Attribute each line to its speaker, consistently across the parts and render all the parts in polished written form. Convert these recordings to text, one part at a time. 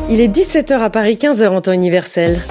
Speaker 1: Il est 17h à Paris, 15h en temps universel.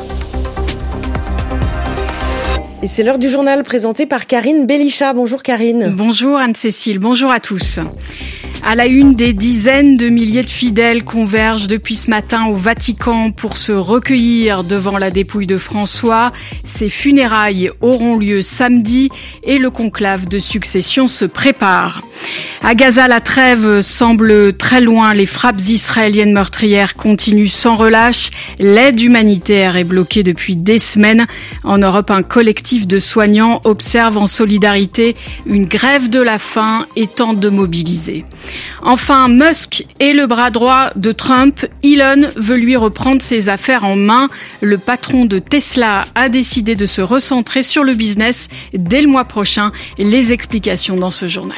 Speaker 1: Et c'est l'heure du journal présenté par Karine Bellichat. Bonjour Karine.
Speaker 2: Bonjour Anne-Cécile, bonjour à tous. À la une, des dizaines de milliers de fidèles convergent depuis ce matin au Vatican pour se recueillir devant la dépouille de François. Ses funérailles auront lieu samedi et le conclave de succession se prépare. À Gaza, la trêve semble très loin. Les frappes israéliennes meurtrières continuent sans relâche. L'aide humanitaire est bloquée depuis des semaines. En Europe, un collectif de soignants observe en solidarité une grève de la faim et tente de mobiliser. Enfin, Musk est le bras droit de Trump. Elon veut lui reprendre ses affaires en main. Le patron de Tesla a décidé de se recentrer sur le business dès le mois prochain. Les explications dans ce journal.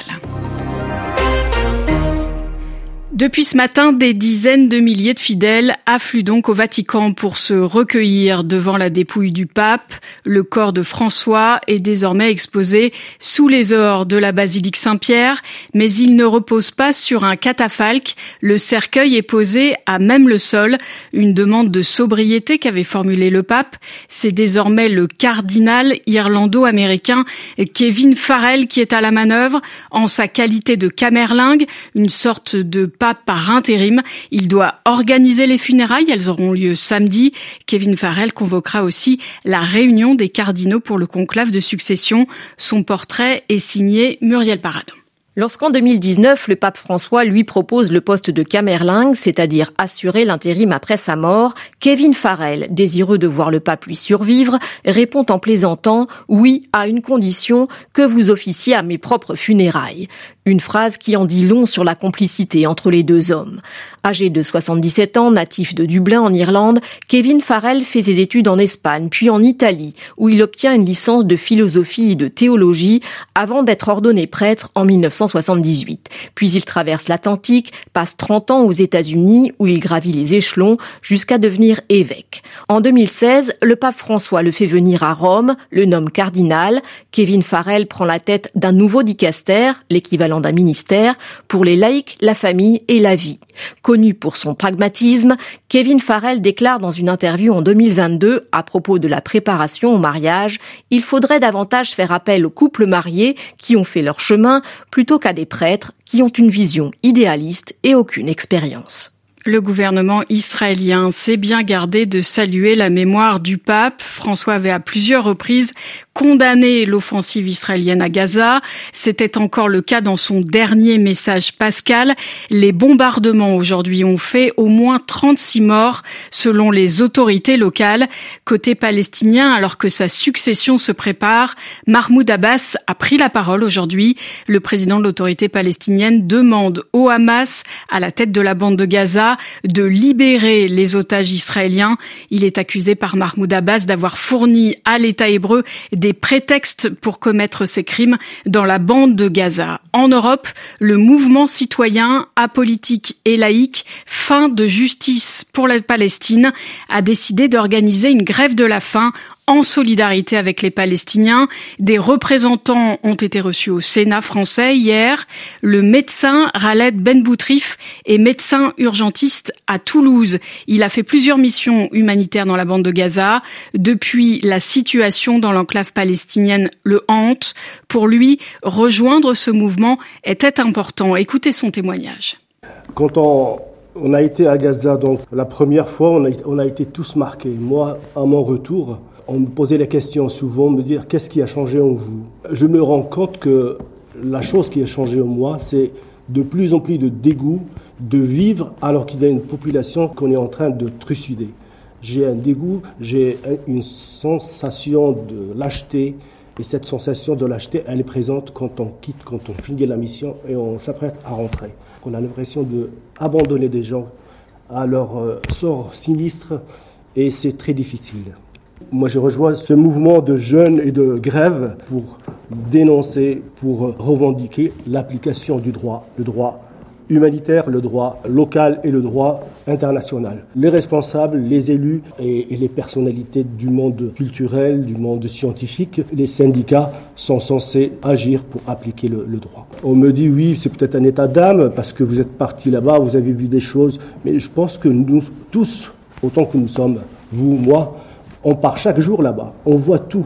Speaker 2: Depuis ce matin, des dizaines de milliers de fidèles affluent donc au Vatican pour se recueillir devant la dépouille du pape. Le corps de François est désormais exposé sous les ors de la basilique Saint-Pierre, mais il ne repose pas sur un catafalque. Le cercueil est posé à même le sol, une demande de sobriété qu'avait formulée le pape. C'est désormais le cardinal irlando-américain Kevin Farrell qui est à la manœuvre en sa qualité de camerlingue, une sorte de pape par intérim. Il doit organiser les funérailles. Elles auront lieu samedi. Kevin Farrell convoquera aussi la réunion des cardinaux pour le conclave de succession. Son portrait est signé Muriel Paradon.
Speaker 3: Lorsqu'en 2019, le pape François lui propose le poste de camerlingue, c'est-à-dire assurer l'intérim après sa mort, Kevin Farrell, désireux de voir le pape lui survivre, répond en plaisantant « Oui, à une condition, que vous officiez à mes propres funérailles ». Une phrase qui en dit long sur la complicité entre les deux hommes. Âgé de 77 ans, natif de Dublin en Irlande, Kevin Farrell fait ses études en Espagne puis en Italie, où il obtient une licence de philosophie et de théologie avant d'être ordonné prêtre en 1978. Puis il traverse l'Atlantique, passe 30 ans aux États-Unis où il gravit les échelons jusqu'à devenir évêque. En 2016, le pape François le fait venir à Rome, le nomme cardinal. Kevin Farrell prend la tête d'un nouveau dicaster, l'équivalent d'un ministère, pour les laïcs, la famille et la vie. Connu pour son pragmatisme, Kevin Farrell déclare dans une interview en 2022 à propos de la préparation au mariage, « Il faudrait davantage faire appel aux couples mariés qui ont fait leur chemin plutôt qu'à des prêtres qui ont une vision idéaliste et aucune expérience. »
Speaker 2: Le gouvernement israélien s'est bien gardé de saluer la mémoire du pape. François avait à plusieurs reprises condamné l'offensive israélienne à Gaza. C'était encore le cas dans son dernier message pascal. Les bombardements aujourd'hui ont fait au moins 36 morts selon les autorités locales. Côté palestinien, alors que sa succession se prépare, Mahmoud Abbas a pris la parole aujourd'hui. Le président de l'autorité palestinienne demande au Hamas, à la tête de la bande de Gaza, de libérer les otages israéliens. Il est accusé par Mahmoud Abbas d'avoir fourni à l'État hébreu des prétextes pour commettre ces crimes dans la bande de Gaza. En Europe, le mouvement citoyen apolitique et laïque Faim de justice pour la Palestine a décidé d'organiser une grève de la faim en solidarité avec les Palestiniens. Des représentants ont été reçus au Sénat français hier. Le médecin Khaled Benboutrif est médecin urgentiste à Toulouse. Il a fait plusieurs missions humanitaires dans la bande de Gaza. Depuis, la situation dans l'enclave palestinienne le hante. Pour lui, rejoindre ce mouvement était important. Écoutez son témoignage.
Speaker 4: Quand on a été à Gaza, donc la première fois, on a été tous marqués. Moi, à mon retour, on me posait la question souvent, me dire qu'est-ce qui a changé en vous. Je me rends compte que la chose qui a changé en moi, c'est de plus en plus de dégoût de vivre alors qu'il y a une population qu'on est en train de trucider. J'ai un dégoût, j'ai une sensation de lâcheté, et cette sensation de lâcheté, elle est présente quand on quitte, quand on finit la mission et on s'apprête à rentrer. On a l'impression d'abandonner des gens à leur sort sinistre, et c'est très difficile. Moi, je rejoins ce mouvement de jeunes et de grève pour dénoncer, pour revendiquer l'application du droit, le droit humanitaire, le droit local et le droit international. Les responsables, les élus et les personnalités du monde culturel, du monde scientifique, les syndicats sont censés agir pour appliquer le droit. On me dit oui, c'est peut-être un état d'âme parce que vous êtes partis là-bas, vous avez vu des choses, mais je pense que nous tous, autant que nous sommes, vous, moi, on part chaque jour là-bas, on voit tout.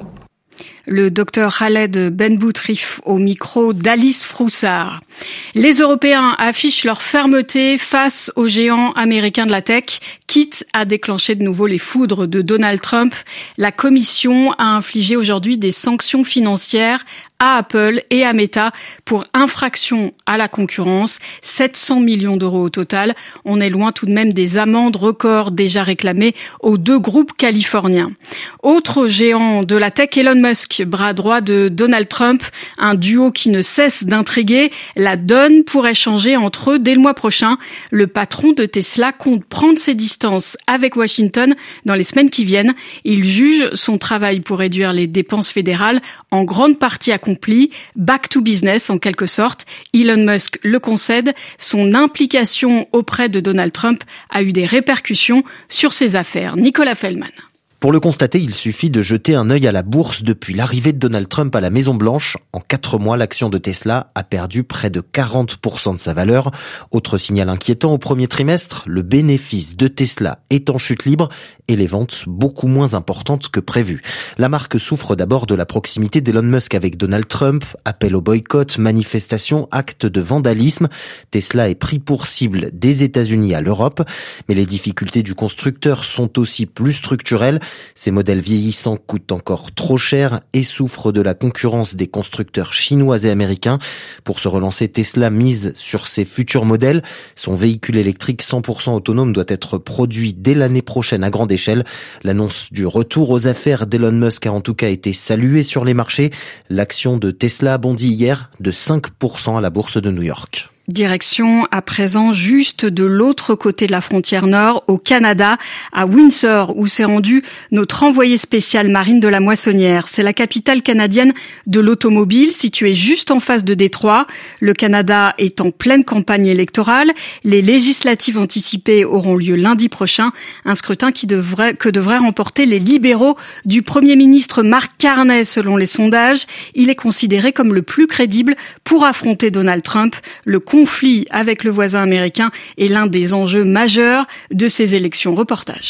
Speaker 2: Le docteur Khaled Benboutrif au micro d'Alice Froussard. Les Européens affichent leur fermeté face aux géants américains de la tech, quitte à déclencher de nouveau les foudres de Donald Trump. La Commission a infligé aujourd'hui des sanctions financières à Apple et à Meta pour infraction à la concurrence, 700 millions d'euros au total. On est loin tout de même des amendes records déjà réclamées aux deux groupes californiens. Autre géant de la tech, Elon Musk, bras droit de Donald Trump, un duo qui ne cesse d'intriguer. La donne pourrait changer entre eux dès le mois prochain. Le patron de Tesla compte prendre ses distances avec Washington dans les semaines qui viennent. Il juge son travail pour réduire les dépenses fédérales en grande partie accompli. Back to business en quelque sorte. Elon Musk le concède. Son implication auprès de Donald Trump a eu des répercussions sur ses affaires. Nicolas Feldman.
Speaker 5: Pour le constater, il suffit de jeter un œil à la bourse. Depuis l'arrivée de Donald Trump à la Maison-Blanche, en 4 mois, l'action de Tesla a perdu près de 40% de sa valeur. Autre signal inquiétant au premier trimestre, le bénéfice de Tesla est en chute libre et les ventes beaucoup moins importantes que prévu. La marque souffre d'abord de la proximité d'Elon Musk avec Donald Trump, appel au boycott, manifestations, actes de vandalisme. Tesla est pris pour cible des États-Unis à l'Europe, mais les difficultés du constructeur sont aussi plus structurelles. Ces modèles vieillissants coûtent encore trop cher et souffrent de la concurrence des constructeurs chinois et américains. Pour se relancer, Tesla mise sur ses futurs modèles. Son véhicule électrique 100% autonome doit être produit dès l'année prochaine à grande échelle. L'annonce du retour aux affaires d'Elon Musk a en tout cas été saluée sur les marchés. L'action de Tesla a bondi hier de 5% à la bourse de New York.
Speaker 2: Direction à présent juste de l'autre côté de la frontière nord, au Canada, à Windsor, où s'est rendu notre envoyé spécial Marine de la Moissonnière. C'est la capitale canadienne de l'automobile, située juste en face de Détroit. Le Canada est en pleine campagne électorale. Les législatives anticipées auront lieu lundi prochain. Un scrutin que devrait remporter les libéraux du Premier ministre Mark Carney, selon les sondages. Il est considéré comme le plus crédible pour affronter Donald Trump. Le conflit avec le voisin américain est l'un des enjeux majeurs de ces élections. Reportage.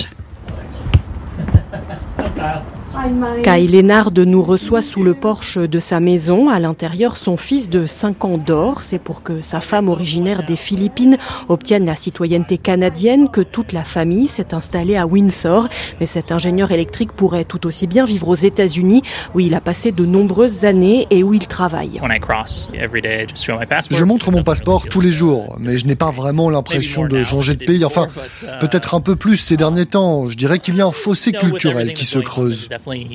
Speaker 3: Kyle Lénard nous reçoit sous le porche de sa maison. À l'intérieur, son fils de 5 ans dort. C'est pour que sa femme originaire des Philippines obtienne la citoyenneté canadienne que toute la famille s'est installée à Windsor. Mais cet ingénieur électrique pourrait tout aussi bien vivre aux États-Unis, où il a passé de nombreuses années et où il travaille.
Speaker 6: Je montre mon passeport tous les jours, mais je n'ai pas vraiment l'impression de changer de pays. Enfin, peut-être un peu plus ces derniers temps. Je dirais qu'il y a un fossé culturel qui se creuse.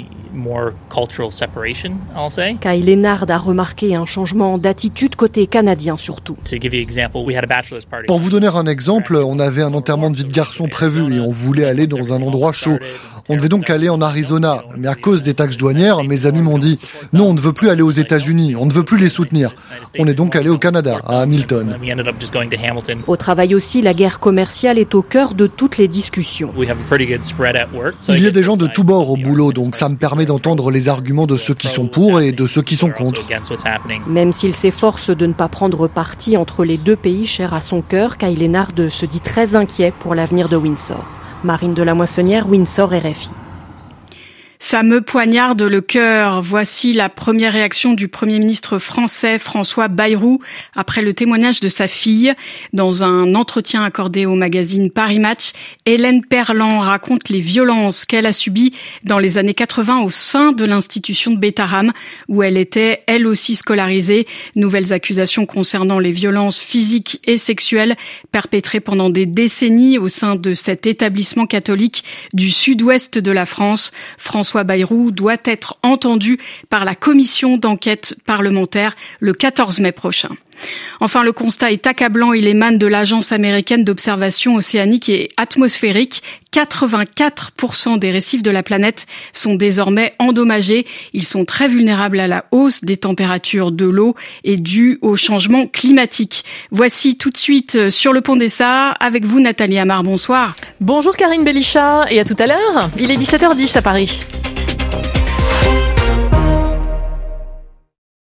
Speaker 3: Kyle Lénard a remarqué un changement d'attitude côté canadien surtout.
Speaker 6: Pour vous donner un exemple, on avait un enterrement de vie de garçon prévu et on voulait aller dans un endroit chaud. On devait donc aller en Arizona, mais à cause des taxes douanières, mes amis m'ont dit « Non, on ne veut plus aller aux États-Unis, on ne veut plus les soutenir ». On est donc allé au Canada, à Hamilton.
Speaker 3: Au travail aussi, la guerre commerciale est au cœur de toutes les discussions.
Speaker 6: Il y a des gens de tous bords au boulot, donc ça me permet d'entendre les arguments de ceux qui sont pour et de ceux qui sont contre.
Speaker 3: Même s'il s'efforce de ne pas prendre parti entre les deux pays chers à son cœur, Kyle Lénard se dit très inquiet pour l'avenir de Windsor. Marine de la Moissonnière, Windsor, RFI.
Speaker 2: Ça me poignarde le cœur. Voici la première réaction du Premier ministre français François Bayrou après le témoignage de sa fille. Dans un entretien accordé au magazine Paris Match, Hélène Perland raconte les violences qu'elle a subies dans les années 80 au sein de l'institution de Bétharram, où elle était elle aussi scolarisée. Nouvelles accusations concernant les violences physiques et sexuelles perpétrées pendant des décennies au sein de cet établissement catholique du sud-ouest de la France. François Bayrou doit être entendu par la commission d'enquête parlementaire le 14 mai prochain. Enfin, le constat est accablant. Il émane de l'Agence américaine d'observation océanique et atmosphérique. 84% des récifs de la planète sont désormais endommagés. Ils sont très vulnérables à la hausse des températures de l'eau et due au changement climatique. Voici tout de suite sur le pont des Sahara avec vous Nathalie Amar. Bonsoir.
Speaker 7: Bonjour Karine Belichat et à tout à l'heure. Il est 17h10 à Paris.